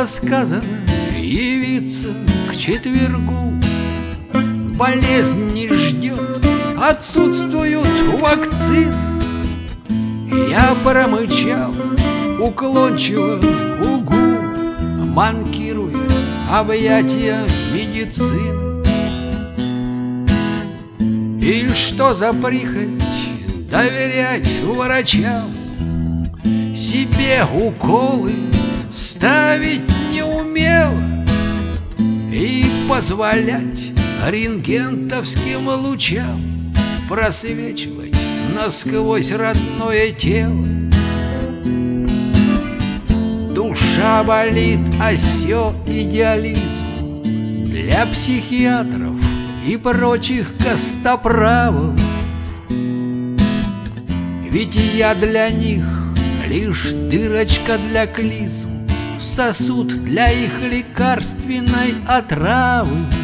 было сказано явиться к четвергу. Болезнь не ждет, отсутствуют вакцины. Я промычал уклончиво угу, манкируя объятия медицины. И что за прихоть доверять врачам, себе уколы ставить не умела и позволять рентгентовским лучам просвечивать насквозь родное тело. Душа болит, а сё идеализм для психиатров и прочих костоправов. Ведь я для них лишь дырочка для клизм, сосуд для их лекарственной отравы.